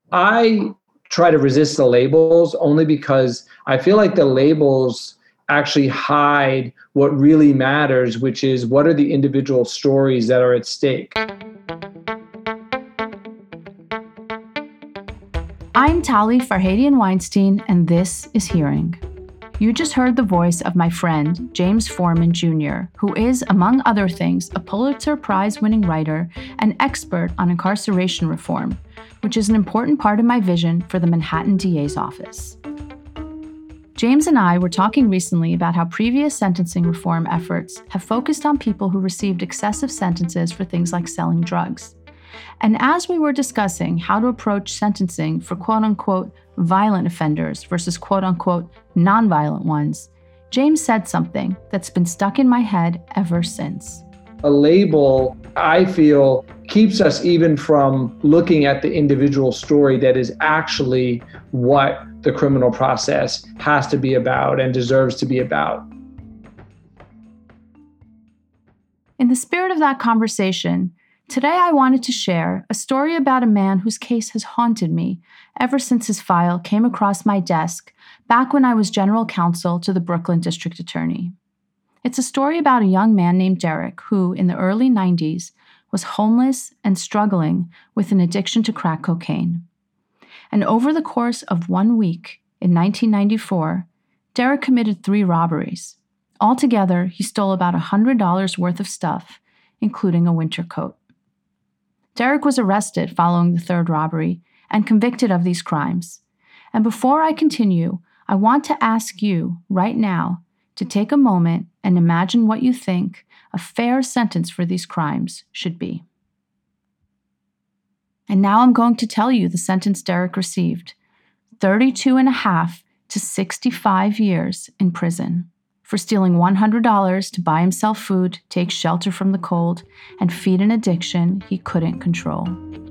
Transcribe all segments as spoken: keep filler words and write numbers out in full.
I try to resist the labels only because I feel like the labels actually hide what really matters, which is what are the individual stories that are at stake. I'm Tali Farhadian Weinstein, and this is Hearing. You just heard the voice of my friend, James Forman Junior, who is, among other things, a Pulitzer Prize-winning writer and expert on incarceration reform, which is an important part of my vision for the Manhattan D A's office. James and I were talking recently about how previous sentencing reform efforts have focused on people who received excessive sentences for things like selling drugs. And as we were discussing how to approach sentencing for quote-unquote violent offenders versus quote-unquote nonviolent ones, James said something that's been stuck in my head ever since. A label, I feel, keeps us even from looking at the individual story that is actually what the criminal process has to be about and deserves to be about. In the spirit of that conversation, today I wanted to share a story about a man whose case has haunted me ever since his file came across my desk back when I was general counsel to the Brooklyn District Attorney. It's a story about a young man named Derek who, in the early nineties, was homeless and struggling with an addiction to crack cocaine. And over the course of one week in nineteen ninety-four, Derek committed three robberies. Altogether, he stole about one hundred dollars worth of stuff, including a winter coat. Derek was arrested following the third robbery and convicted of these crimes. And before I continue, I want to ask you right now to take a moment and imagine what you think a fair sentence for these crimes should be. And now I'm going to tell you the sentence Derek received: thirty-two and a half to sixty-five years in prison for stealing one hundred dollars to buy himself food, take shelter from the cold, and feed an addiction he couldn't control.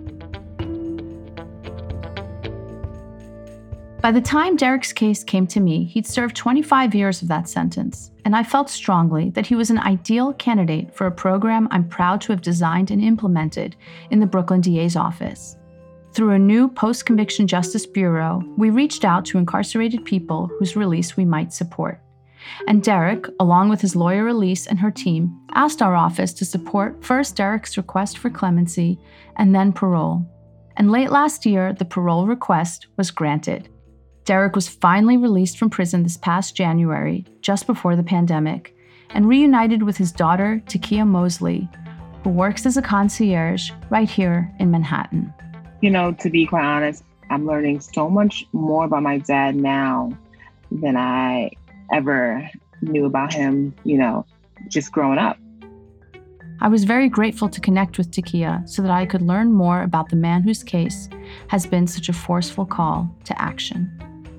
By the time Derek's case came to me, he'd served twenty-five years of that sentence, and I felt strongly that he was an ideal candidate for a program I'm proud to have designed and implemented in the Brooklyn D A's office. Through a new post-conviction justice bureau, we reached out to incarcerated people whose release we might support. And Derek, along with his lawyer Elise and her team, asked our office to support first Derek's request for clemency and then parole. And late last year, the parole request was granted. Derek was finally released from prison this past January, just before the pandemic, and reunited with his daughter, Takia Mosley, who works as a concierge right here in Manhattan. You know, to be quite honest, I'm learning so much more about my dad now than I ever knew about him, you know, just growing up. I was very grateful to connect with Takia so that I could learn more about the man whose case has been such a forceful call to action.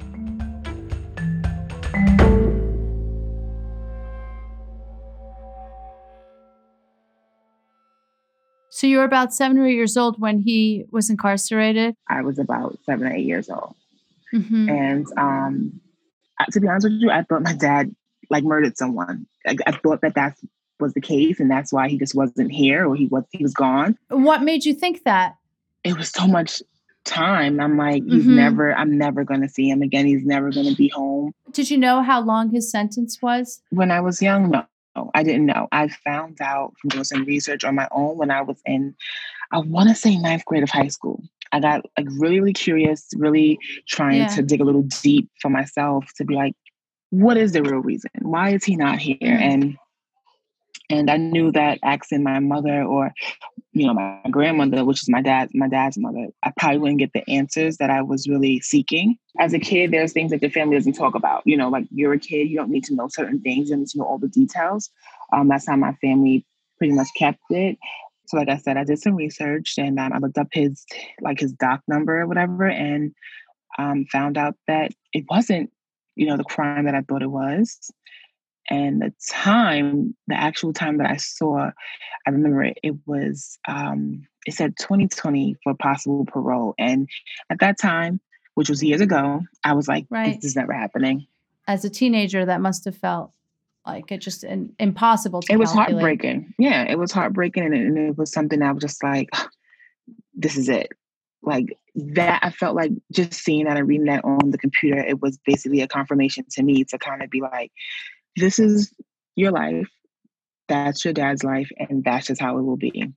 So you were about seven or eight years old when he was incarcerated? I was about seven or eight years old. Mm-hmm. And um, to be honest with you, I thought my dad like murdered someone. I, I thought that that was the case, and that's why he just wasn't here, or he was he was gone. What made you think that? It was so much time. I'm like, he's Mm-hmm. never. I'm never going to see him again. He's never going to be home. Did you know how long his sentence was? When I was young, no, I didn't know. I found out from doing some research on my own when I was in, I want to say ninth grade of high school. I got like really, really curious, really trying Yeah. to dig a little deep for myself to be like, what is the real reason? Why is he not here? Mm. And and I knew that asking my mother or, you know, my grandmother, which is my dad, my dad's mother, I probably wouldn't get the answers that I was really seeking. As a kid, there's things that your family doesn't talk about. You know, like you're a kid, you don't need to know certain things. You don't need to know all the details. Um, that's how my family pretty much kept it. So like I said, I did some research and um, I looked up his, like his doc number or whatever, and um, found out that it wasn't, you know, the crime that I thought it was. And the time, the actual time that I saw, I remember it, it was, um, it said twenty twenty for possible parole. And at that time, which was years ago, I was like, Right. this is never happening. As a teenager, that must have felt like it just in, impossible to It was calculate. heartbreaking. Yeah, it was heartbreaking. And it, and it was something I was just like, this is it. like that, I felt like just seeing that and reading that on the computer, it was basically a confirmation to me to kind of be like, this is your life. That's your dad's life. And that's just how it will be.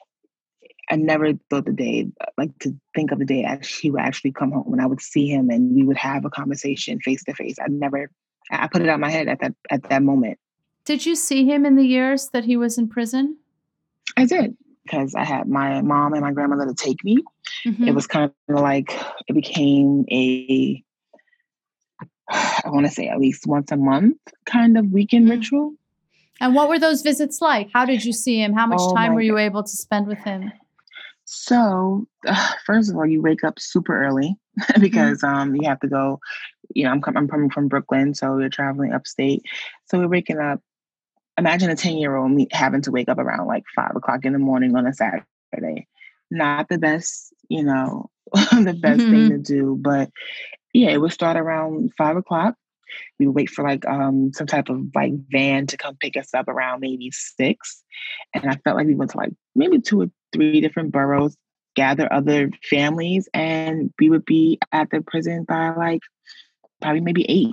I never thought the day, like to think of the day actually, he would actually come home and I would see him and we would have a conversation face to face. I never, I put it out of my head at that, at that moment. Did you see him in the years that he was in prison? I did, because I had my mom and my grandmother to take me. Mm-hmm. It was kind of like, it became a, I want to say at least once a month kind of weekend mm-hmm. ritual. And what were those visits like? How did you see him? How much oh time were you God. able to spend with him? So, uh, first of all, you wake up super early because mm-hmm. um, you have to go, you know, I'm, com- I'm coming from Brooklyn, so we're traveling upstate. So we're waking up. Imagine a ten-year-old me having to wake up around like five o'clock in the morning on a Saturday. Not the best, you know, the best mm-hmm. thing to do. But yeah, it would start around five o'clock. We would wait for like um, some type of like van to come pick us up around maybe six. And I felt like we went to like maybe two or three different boroughs, gather other families, and we would be at the prison by like probably maybe eight.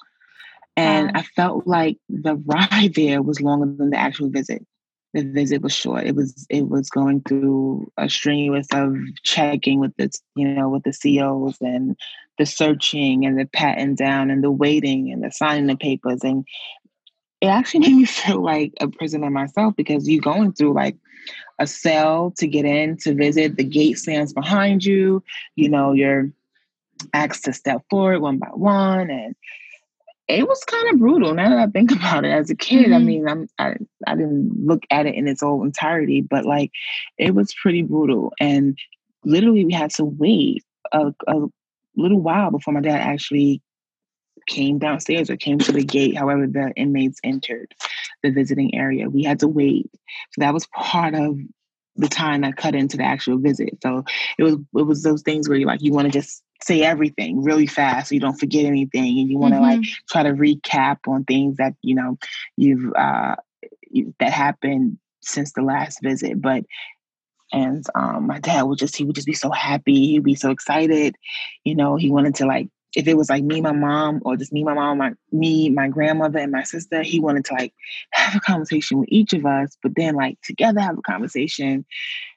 And wow. I felt like the ride there was longer than the actual visit. The visit was short. It was it was going through a strenuous of checking with the you know with the C Os and the searching and the patting down and the waiting and the signing the papers, and it actually made me feel like a prisoner myself because you're going through like a cell to get in to visit. The gate stands behind you. You know you're asked to step forward one by one, and it was kind of brutal. Now that I think about it, as a kid, mm-hmm. I mean, I'm, I I didn't look at it in its whole entirety, but like, it was pretty brutal. And literally, we had to wait a, a little while before my dad actually came downstairs or came to the gate. However, the inmates entered the visiting area. We had to wait. So that was part of the time that cut into the actual visit. So it was it was those things where you like you want to just say everything really fast so you don't forget anything, and you want to mm-hmm. like try to recap on things that you know you've uh you, that happened since the last visit. But and um my dad would just he would just be so happy, he'd be so excited, you know he wanted to like if it was like me, my mom, or just me, my mom, my me, my grandmother, and my sister, he wanted to like have a conversation with each of us, but then like together have a conversation.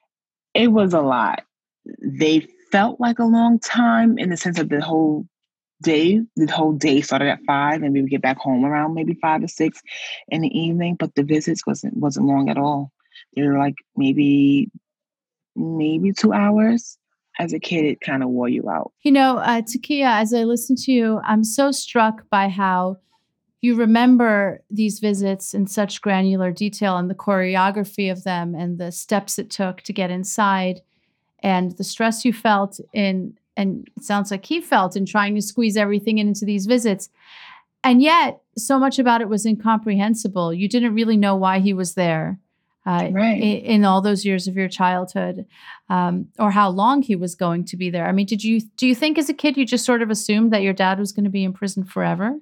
It was a lot. They felt like a long time in the sense of the whole day. The whole day started at five, and we would get back home around maybe five or six in the evening. But the visits wasn't wasn't long at all. They were like maybe maybe two hours. As a kid, it kind of wore you out. You know, uh, Takia, as I listen to you, I'm so struck by how you remember these visits in such granular detail and the choreography of them and the steps it took to get inside and the stress you felt in, and it sounds like he felt in trying to squeeze everything into these visits. And yet, so much about it was incomprehensible. You didn't really know why he was there. Uh, right. in, in all those years of your childhood, um, or how long he was going to be there. I mean, did you do you think as a kid you just sort of assumed that your dad was going to be in prison forever?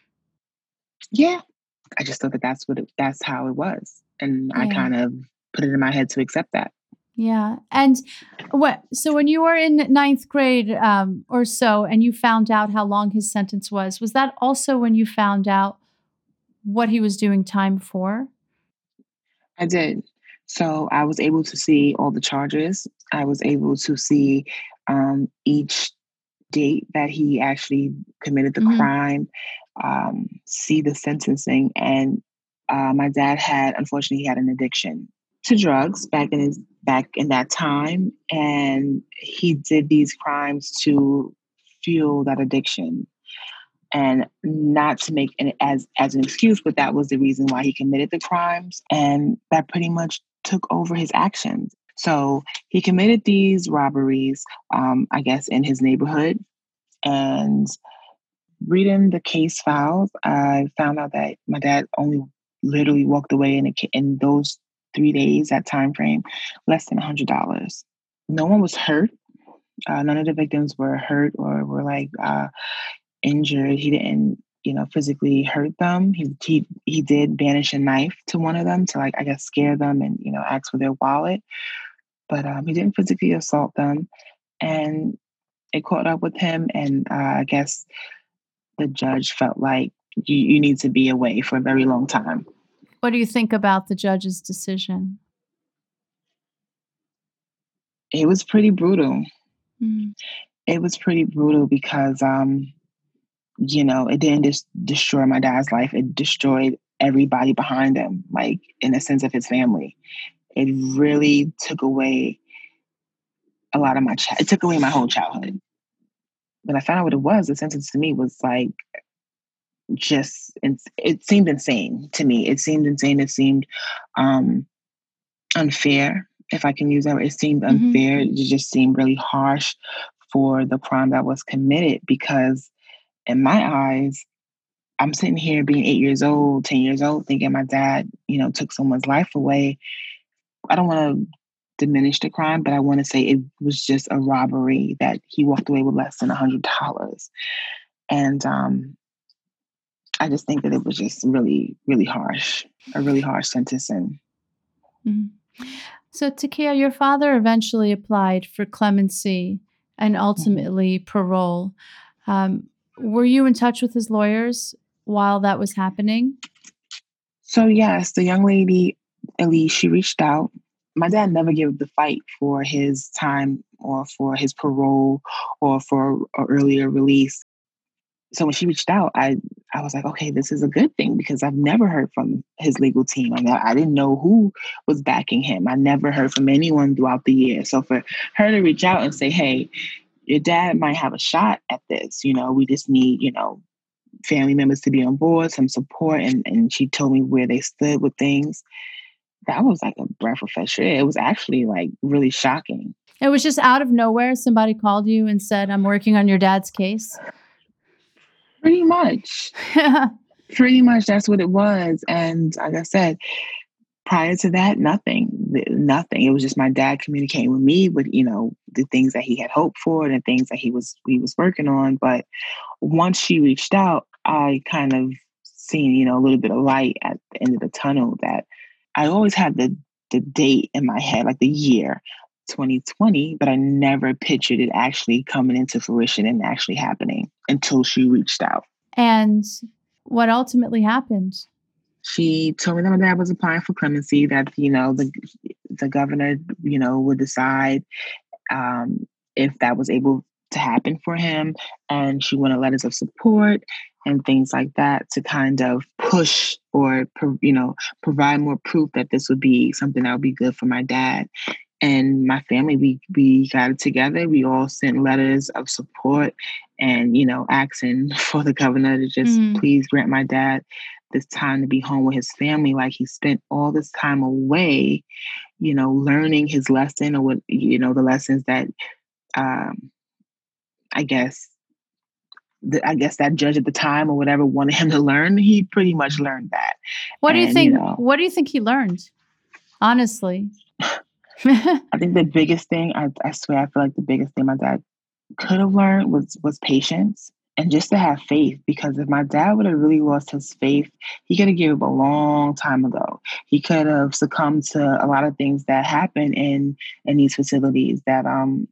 Yeah, I just thought that that's what it, that's how it was, and yeah. I kind of put it in my head to accept that. Yeah, and what? So when you were in ninth grade um, or so, and you found out how long his sentence was, was that also when you found out what he was doing time for? I did. So I was able to see all the charges. I was able to see um, each date that he actually committed the mm-hmm. crime, um, see the sentencing. And uh, my dad had, unfortunately, he had an addiction to drugs back in his back in that time. And he did these crimes to fuel that addiction. And not to make it as, as an excuse, but that was the reason why he committed the crimes. And that pretty much took over his actions. So he committed these robberies, um, I guess, in his neighborhood. And reading the case files, I found out that my dad only literally walked away in, a, in those three days, that time frame, less than one hundred dollars. No one was hurt. Uh, none of the victims were hurt or were like... Uh, injured. He didn't, you know, physically hurt them. He he he did banish a knife to one of them to like I guess scare them and you know ask for their wallet, but um, he didn't physically assault them. and it caught up with him. And uh, I guess the judge felt like you, you need to be away for a very long time. What do you think about the judge's decision? It was pretty brutal. Mm. It was pretty brutal because, um, you know, it didn't just destroy my dad's life. It destroyed everybody behind him, like in a sense of his family. It really took away a lot of my, ch- it took away my whole childhood. When I found out what it was, the sentence to me was like, just, it seemed insane to me. It seemed insane. It seemed um, unfair, if I can use that word. It seemed unfair. Mm-hmm. It just seemed really harsh for the crime that was committed, because in my eyes, I'm sitting here being eight years old, ten years old, thinking my dad, you know, took someone's life away. I don't want to diminish the crime, but I want to say it was just a robbery that he walked away with less than a hundred dollars. And um, I just think that it was just really, really harsh, a really harsh sentencing. Mm-hmm. So, Takia, your father eventually applied for clemency and ultimately mm-hmm. parole. Um, were you in touch with his lawyers while that was happening? So, yes, the young lady, Elise, she reached out. My dad never gave the fight for his time or for his parole or for an earlier release. So when she reached out, I, I was like, okay, this is a good thing, because I've never heard from his legal team. I, mean, I didn't know who was backing him. I never heard from anyone throughout the year. So for her to reach out and say, hey, your dad might have a shot at this. You know, we just need, you know, family members to be on board, some support. And, and she told me where they stood with things. That was like a breath of fresh air. It was actually like really shocking. It was just out of nowhere. Somebody called you and said, I'm working on your dad's case. Pretty much. Pretty much that's what it was. And like I said, prior to that, nothing, nothing. It was just my dad communicating with me with, you know, the things that he had hoped for and the things that he was, he was working on. But once she reached out, I kind of seen, you know, a little bit of light at the end of the tunnel. That I always had the, the date in my head, like the year twenty twenty, but I never pictured it actually coming into fruition and actually happening until she reached out. And what ultimately happened? She told me that my dad was applying for clemency, that, you know, the the governor, you know, would decide um, if that was able to happen for him. And she wanted letters of support and things like that to kind of push or, you know, provide more proof that this would be something that would be good for my dad. And my family, we we got it together. We all sent letters of support and, you know, asking for the governor to just mm. please grant my dad this time to be home with his family. Like, he spent all this time away, you know, learning his lesson, or what, you know, the lessons that um, I guess, the, I guess that judge at the time or whatever wanted him to learn. He pretty much learned that. What and, do you think? You know, what do you think he learned? Honestly. I think the biggest thing, I, I swear, I feel like the biggest thing my dad could have learned was was patience and just to have faith. Because if my dad would have really lost his faith, he could have given up a long time ago. He could have succumbed to a lot of things that happen in in these facilities that um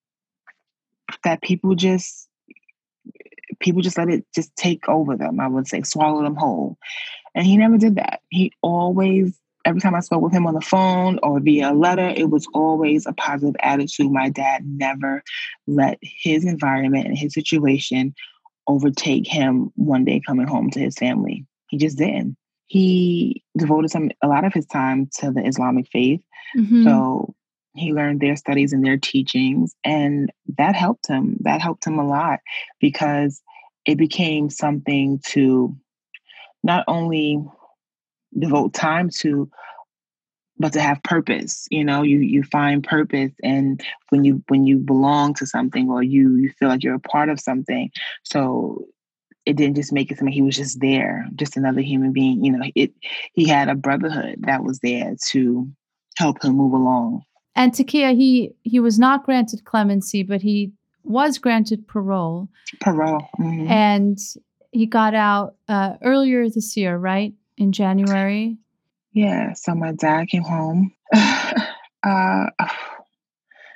that people just people just let it just take over them. I would say swallow them whole. And he never did that. He always, every time I spoke with him on the phone or via a letter, it was always a positive attitude. My dad never let his environment and his situation overtake him one day coming home to his family. He just didn't. He devoted some a lot of his time to the Islamic faith. Mm-hmm. So he learned their studies and their teachings, and that helped him. That helped him a lot, because it became something to not only devote time to, but to have purpose. You know, you you find purpose, and when you when you belong to something, or you you feel like you're a part of something. So it didn't just make it something. He was just there, just another human being. You know, it he had a brotherhood that was there to help him move along. And Takia, he he was not granted clemency, but he was granted parole. Parole. Mm-hmm. And he got out uh, earlier this year, right? In January? Yeah. So my dad came home. uh,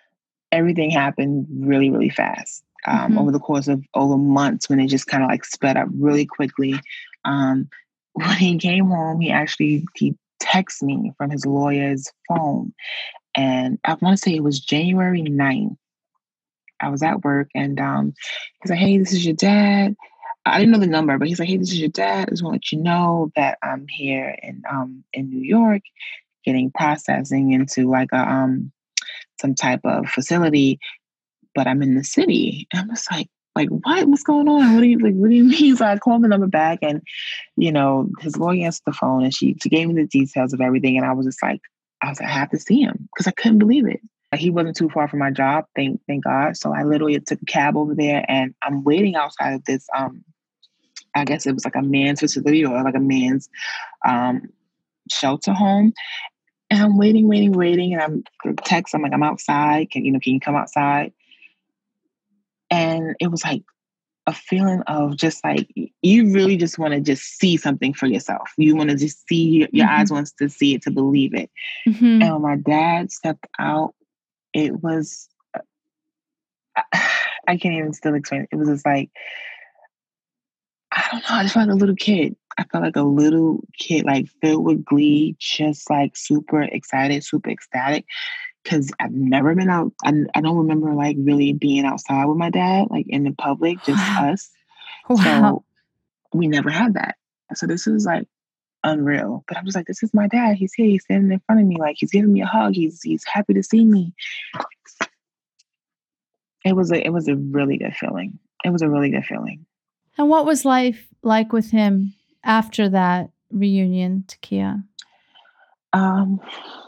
everything happened really, really fast. Um, Mm-hmm. over the course of over months, when it just kind of like sped up really quickly. Um, when he came home, he actually he texted me from his lawyer's phone, and I want to say it was January ninth. I was at work, and um, he's like, "Hey, this is your dad." I didn't know the number, but he's like, "Hey, this is your dad. I just want to let you know that I'm here in um in New York, getting processing into like a um some type of facility, but I'm in the city." And I'm just like, like, what? What's going on? What do you like? What do you mean? So I called the number back, and you know, his lawyer answered the phone, and she she gave me the details of everything, and I was just like, I was like, I have to see him because I couldn't believe it. Like, he wasn't too far from my job, thank thank God. So I literally took a cab over there, and I'm waiting outside of this. Um, I guess it was like a man's facility or like a man's um shelter home. And I'm waiting, waiting, waiting, and I'm text. I'm like, I'm outside. Can you know? Can you come outside? And it was like a feeling of just like you really just want to just see something for yourself. You want to just see your Mm-hmm. eyes wants to see it to believe it. Mm-hmm. And when my dad stepped out, it was I can't even still explain it. It was just like I don't know. I just felt like a little kid. I felt like a little kid, like filled with glee, just like super excited, super ecstatic. Because I've never been out. I, I don't remember like really being outside with my dad, like in the public, just Wow. us. Wow. So we never had that. So this is like unreal. But I'm just like, this is my dad. He's here. He's standing in front of me. Like he's giving me a hug. He's he's happy to see me. It was a it was a really good feeling. It was a really good feeling. And what was life like with him after that reunion, Takia? Um.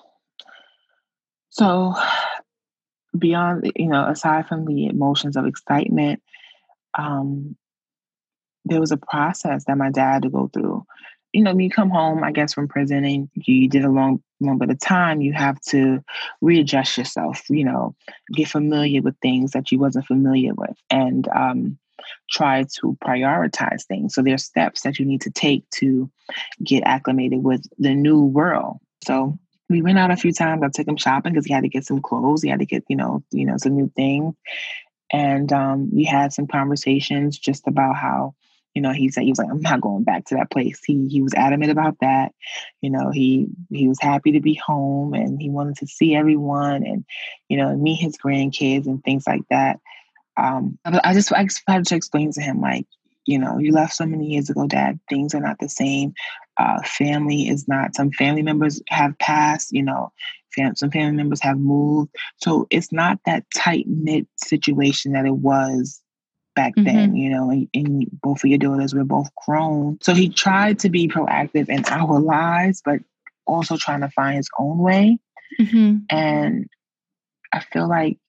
So beyond, you know, aside from the emotions of excitement, um, there was a process that my dad had to go through. You know, when you come home, I guess, from prison and you did a long, long bit of time, you have to readjust yourself, you know, get familiar with things that you wasn't familiar with and um, try to prioritize things. So there's steps that you need to take to get acclimated with the new world. So we went out a few times. I took him shopping because he had to get some clothes. He had to get, you know, you know, some new things. And um, we had some conversations just about how, you know, he said he was like, I'm not going back to that place. He he was adamant about that. You know, he he was happy to be home and he wanted to see everyone and, you know, meet his grandkids and things like that. Um, I just I just had to explain to him like, you know, you left so many years ago, Dad. Things are not the same. Uh, family is not. Some family members have passed. You know, fam- some family members have moved. So it's not that tight knit situation that it was back then. Mm-hmm. You know, and, and both of your daughters were both grown. So he tried to be proactive in our lives, but also trying to find his own way. Mm-hmm. And I feel like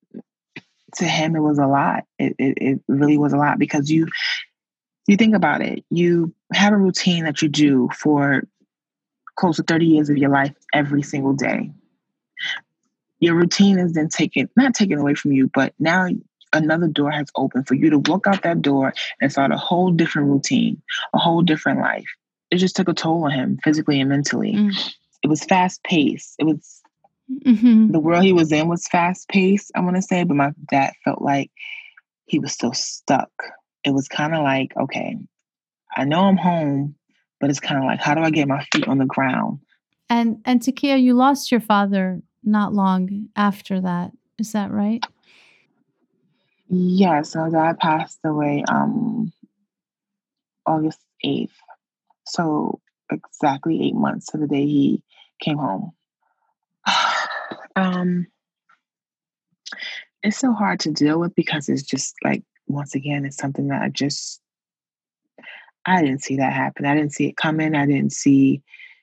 to him it was a lot. It, it it really was a lot because you you think about it. You have a routine that you do for close to thirty years of your life every single day. Your routine is then taken, not taken away from you, but now another door has opened for you to walk out that door and start a whole different routine, a whole different life. It just took a toll on him physically and mentally. Mm. It was fast paced. It was Mm-hmm. the world he was in was fast paced, I want to say, but my dad felt like he was still stuck. It was kind of like, okay, I know I'm home, but it's kind of like, how do I get my feet on the ground? And and Takia, you lost your father not long after that. Is that right? Yes, my dad passed away um August eighth. So exactly eight months to the day he came home. um, it's so hard to deal with because it's just like, once again, it's something that I just, I didn't see that happen. I didn't see it coming. I didn't see,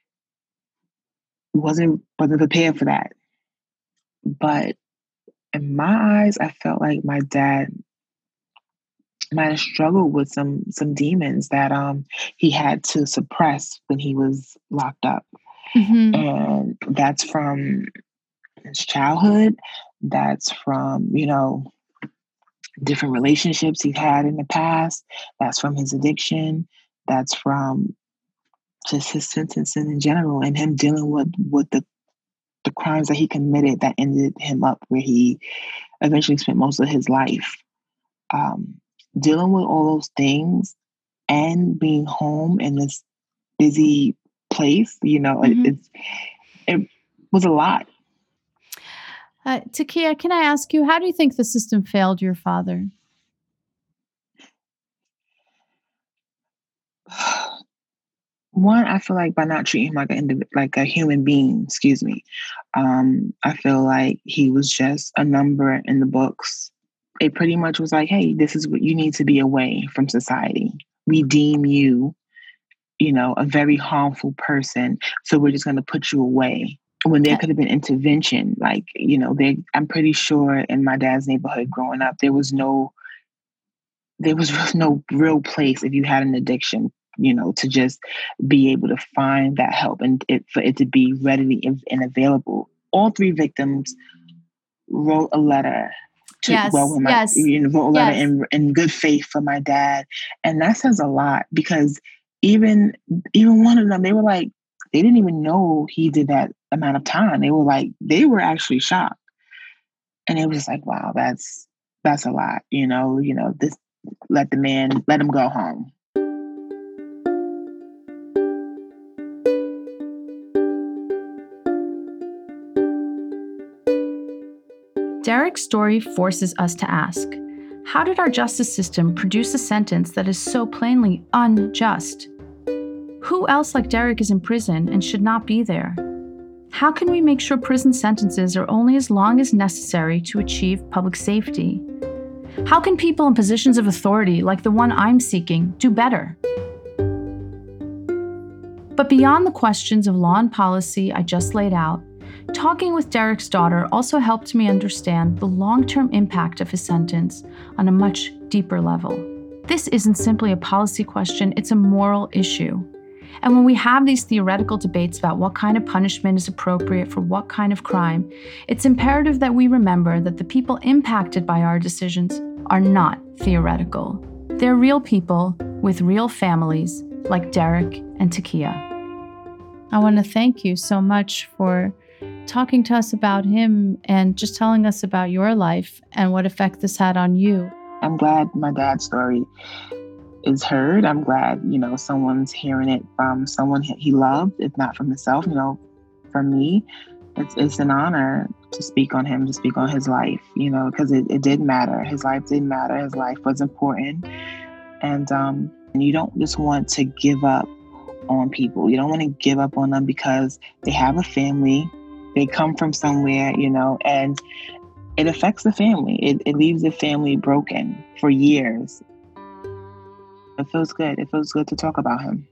wasn't, wasn't prepared for that. But in my eyes, I felt like my dad might have struggled with some, some demons that um he had to suppress when he was locked up. Mm-hmm. And that's from his childhood. That's from, you know, different relationships he's had in the past. That's from his addiction. That's from just his sentencing in general and him dealing with, with the the crimes that he committed that ended him up where he eventually spent most of his life. Um, dealing with all those things and being home in this busy place, you know, mm-hmm. it, it's, it was a lot. Uh, Takia, can I ask you, how do you think the system failed your father? One, I feel like by not treating him like a indiv- like a human being, excuse me. Um, I feel like he was just a number in the books. It pretty much was like, hey, this is what you need to be away from society. We deem you, you know, a very harmful person, so we're just going to put you away. When there could have been intervention, like, you know, they, I'm pretty sure in my dad's neighborhood growing up, there was no, there was no real place if you had an addiction, you know, to just be able to find that help and it, for it to be readily and, and available. All three victims wrote a letter to, yes, well, my, yes, you know, wrote a letter yes. in, in good faith for my dad. And that says a lot because even, even one of them, they were like, they didn't even know he did that amount of time. They were like, they were actually shocked. And it was just like, wow, that's, that's a lot, you know, you know, this, let the man, let him go home. Derek's story forces us to ask, how did our justice system produce a sentence that is so plainly unjust? Who else like Derek is in prison and should not be there? How can we make sure prison sentences are only as long as necessary to achieve public safety? How can people in positions of authority, like the one I'm seeking, do better? But beyond the questions of law and policy I just laid out, talking with Derek's daughter also helped me understand the long-term impact of his sentence on a much deeper level. This isn't simply a policy question, it's a moral issue. And when we have these theoretical debates about what kind of punishment is appropriate for what kind of crime, it's imperative that we remember that the people impacted by our decisions are not theoretical. They're real people with real families like Derek and Takia. I want to thank you so much for talking to us about him and just telling us about your life and what effect this had on you. I'm glad my dad's story is heard. I'm glad, you know, someone's hearing it from someone he loved, if not from himself. You know, for me, it's it's an honor to speak on him, to speak on his life, you know, because it, it did matter. His life did matter. His life was important. And, um, and you don't just want to give up on people. You don't want to give up on them because they have a family. They come from somewhere, you know, and it affects the family. It, it leaves the family broken for years. It feels good. It feels good to talk about him.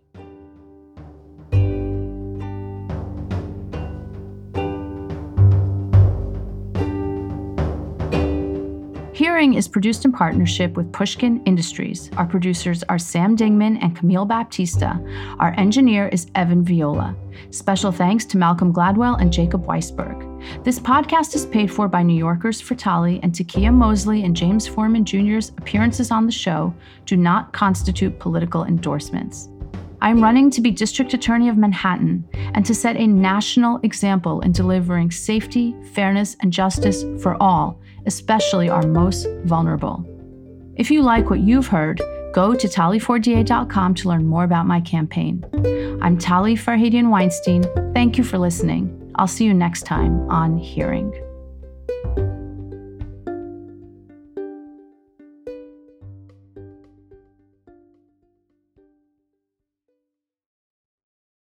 Hearing is produced in partnership with Pushkin Industries. Our producers are Sam Dingman and Camille Baptista. Our engineer is Evan Viola. Special thanks to Malcolm Gladwell and Jacob Weisberg. This podcast is paid for by New Yorkers for Tali, and Takia Mosley and James Foreman Junior's appearances on the show do not constitute political endorsements. I'm running to be District Attorney of Manhattan and to set a national example in delivering safety, fairness, and justice for all, especially our most vulnerable. If you like what you've heard, go to tali four d a dot com to learn more about my campaign. I'm Tali Farhadian Weinstein. Thank you for listening. I'll see you next time on Hearing.